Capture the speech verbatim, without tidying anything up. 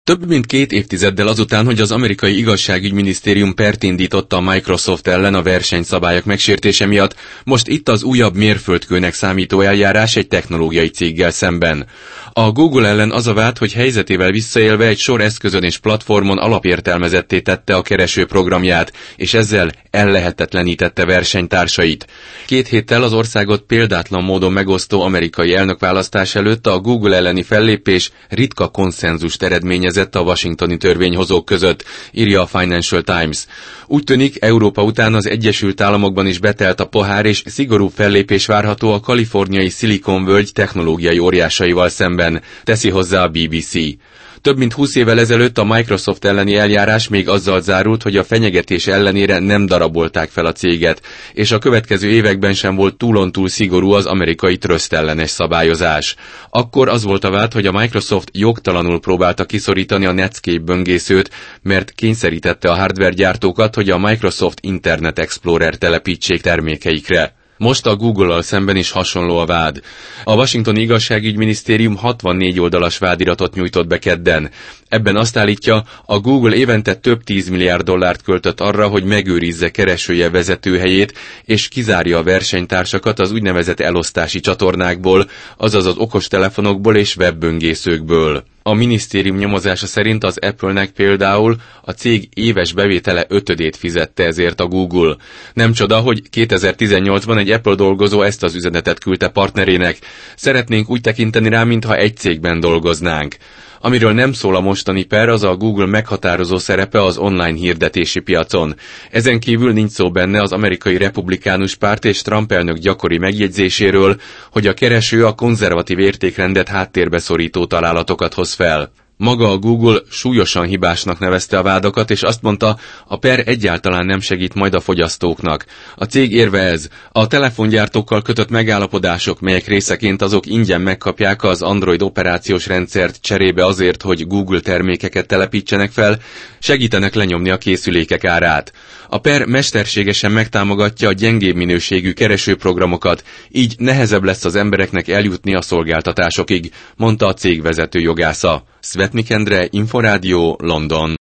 Több mint két évtizeddel azután, hogy az amerikai igazságügyminisztérium pert indította a Microsoft ellen a versenyszabályok megsértése miatt, most itt az újabb mérföldkőnek számító eljárás egy technológiai céggel szemben. A Google ellen az a vád, hogy helyzetével visszaélve egy sor eszközön és platformon alapértelmezetté tette a keresőprogramját, és ezzel ellehetetlenítette versenytársait. Két héttel az országot példátlan módon megosztó amerikai elnökválasztás előtt a Google elleni fellépés ritka konszenzust eredményezett a washingtoni törvényhozók között, írja a Financial Times. Úgy tűnik, Európa után az Egyesült Államokban is betelt a pohár, és szigorú fellépés várható a kaliforniai Silicon völgy technológiai óriásaival szemben, teszi hozzá a bé bé cé. Több mint húsz évvel ezelőtt a Microsoft elleni eljárás még azzal zárult, hogy a fenyegetés ellenére nem darabolták fel a céget, és a következő években sem volt túlontúl szigorú az amerikai tröszt ellenes szabályozás. Akkor az volt a vád, hogy a Microsoft jogtalanul próbálta kiszorítani a Netscape böngészőt, mert kényszerítette a hardware gyártókat, hogy a Microsoft Internet Explorer telepítsék termékeikre. Most a Google-al szemben is hasonló a vád. A washingtoni igazságügyminisztérium hatvannégy oldalas vádiratot nyújtott be kedden. Ebben azt állítja, a Google évente több tízmilliárd dollárt költött arra, hogy megőrizze keresője vezetőhelyét, és kizárja a versenytársakat az úgynevezett elosztási csatornákból, azaz az okostelefonokból és webböngészőkből. A minisztérium nyomozása szerint az Apple-nek például a cég éves bevétele ötödét fizette ezért a Google. Nem csoda, hogy kétezer-tizennyolcban egy Apple dolgozó ezt az üzenetet küldte partnerének. Szeretnénk úgy tekinteni rá, mintha egy cégben dolgoznánk. Amiről nem szól a mostani per, az a Google meghatározó szerepe az online hirdetési piacon. Ezen kívül nincs szó benne az amerikai republikánus párt és Trump elnök gyakori megjegyzéséről, hogy a kereső a konzervatív értékrendet háttérbe szorító találatokat hoz fel. Maga a Google súlyosan hibásnak nevezte a vádakat, és azt mondta, a per egyáltalán nem segít majd a fogyasztóknak. A cég érve ez, a telefongyártókkal kötött megállapodások, melyek részeként azok ingyen megkapják az Android operációs rendszert cserébe azért, hogy Google termékeket telepítsenek fel, segítenek lenyomni a készülékek árát. A per mesterségesen megtámogatja a gyengébb minőségű keresőprogramokat, így nehezebb lesz az embereknek eljutni a szolgáltatásokig, mondta a cég vezető jogásza. Svetnik Endre, Inforádió, London.